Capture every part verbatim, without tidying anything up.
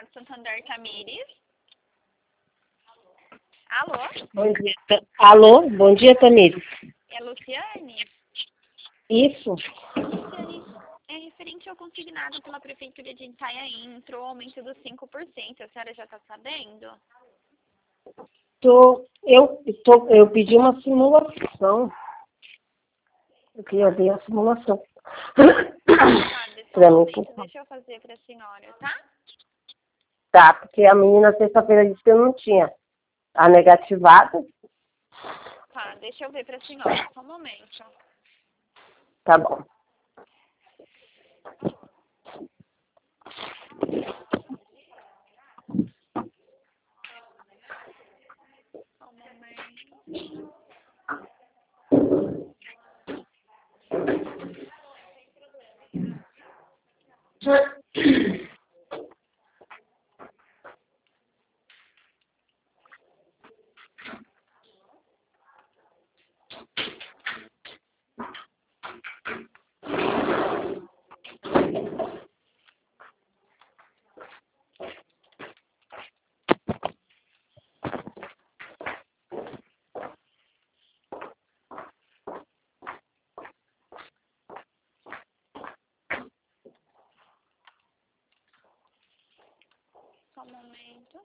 Banco Santander, Tamires. Alô? Bom dia. Ta- Alô, bom dia, Tamires. É a Luciane? Isso? Luciane, é referente ao consignado pela Prefeitura de Itanhaém, entrou o aumento dos cinco por cento. A senhora já está sabendo? Tô, eu, tô, eu pedi uma simulação. Eu queria ver a simulação. Tá, desse Pra mim, momento, por favor. deixa eu fazer para a senhora, tá? Tá, porque a menina sexta-feira disse que eu não tinha a negativada. Tá, deixa eu ver para a senhora, só um momento. Tá bom. Só um momento. Só um momento.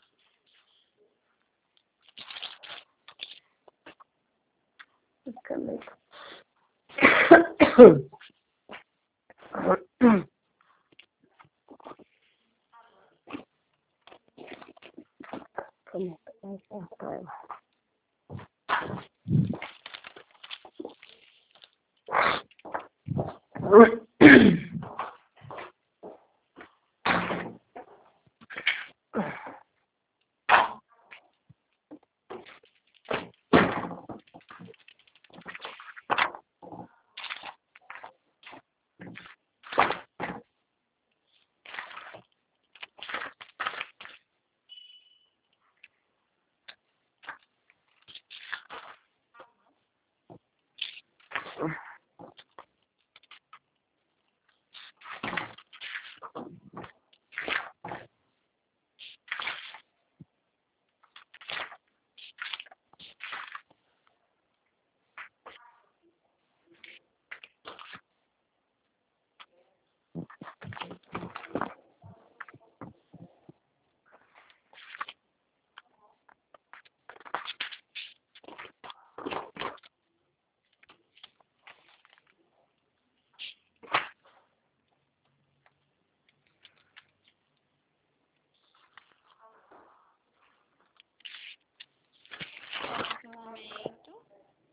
Só um momento.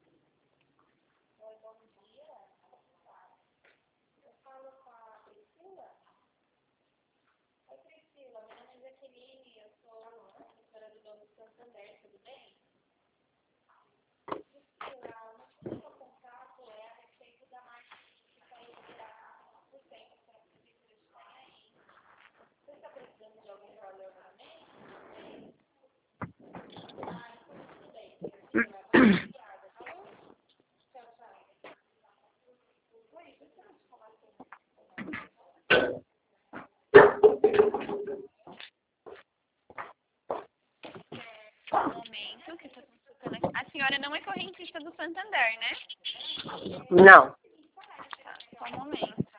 Só um momento, que eu tô consultando aqui. A senhora não é correntista do Santander, né? Não. Tá, só um momento.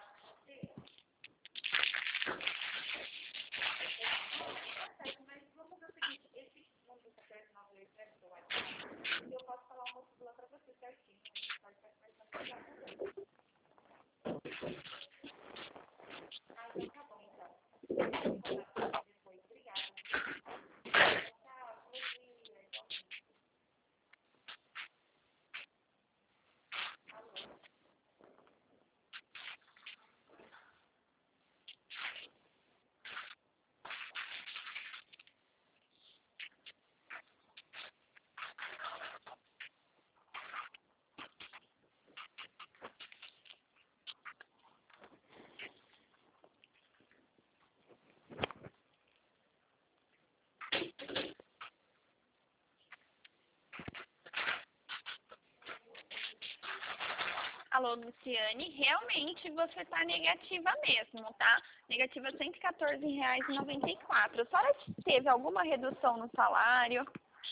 Alô, Luciane, realmente você está negativa mesmo, tá? Negativa cento e quatorze reais e noventa e quatro. A senhora teve alguma redução no salário?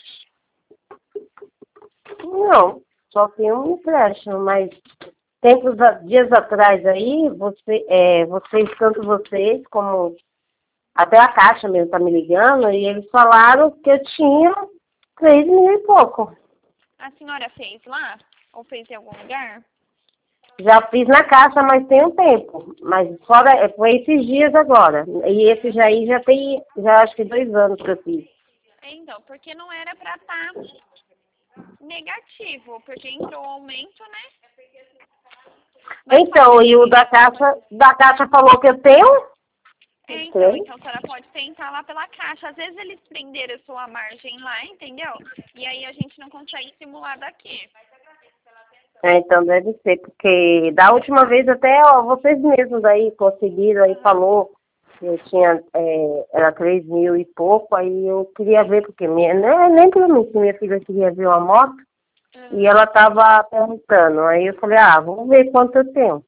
Não, só tem um empréstimo, mas tempos, a- dias atrás aí, você, é, vocês, tanto vocês como até a Caixa mesmo tá me ligando, e eles falaram que eu tinha três mil e pouco. A senhora fez lá? Ou fez em algum lugar? Já fiz na Caixa, mas tem um tempo. Mas fora, é, foi esses dias agora. E esse já aí já tem, já acho que dois anos que eu fiz. Então, porque não era para estar negativo, porque entrou o aumento, né? Mas Então, pode e o da Caixa, da Caixa falou que eu tenho? É, então, Sei. então a senhora pode tentar lá pela Caixa. Às vezes eles prenderam a sua margem lá, entendeu? E aí a gente não consegue simular daqui. É, então deve ser, porque da última vez até ó, vocês mesmos aí conseguiram, aí Aham. falou que eu tinha, é, era três mil e pouco, aí eu queria ver, porque minha, nem, nem pra mim, que minha filha queria ver uma moto, e Aham. ela estava perguntando, aí eu falei, ah, vamos ver quanto eu tenho.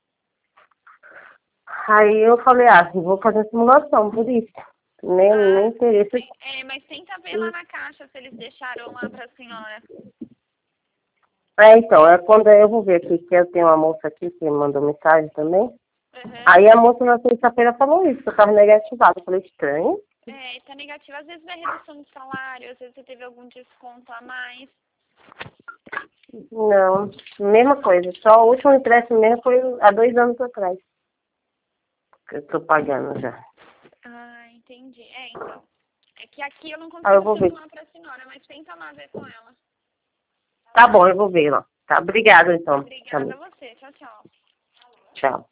Aí eu falei, ah, vou fazer a simulação, por isso. Nem, nem Ah, interesse. sim. É, mas tenta ver lá na Caixa se eles deixaram lá pra senhora. É, então, é quando eu vou ver aqui, que eu tenho uma moça aqui que mandou mensagem também. Aham. Aí a moça na sexta-feira falou isso, que eu estava negativada. Eu falei, estranho. É, tá negativo. Às vezes é redução de salário, às vezes você teve algum desconto a mais. Não, mesma coisa. Só o último empréstimo mesmo foi há dois anos atrás. Que eu estou pagando já. Ah, entendi. É, então. É que aqui eu não Aí eu consigo vou ver. simular pra senhora, mas tenta lá ver com ela. Tá bom, eu vou ver lá. Tá, obrigada então. Obrigada Também. a você. Tchau, tchau. Tchau.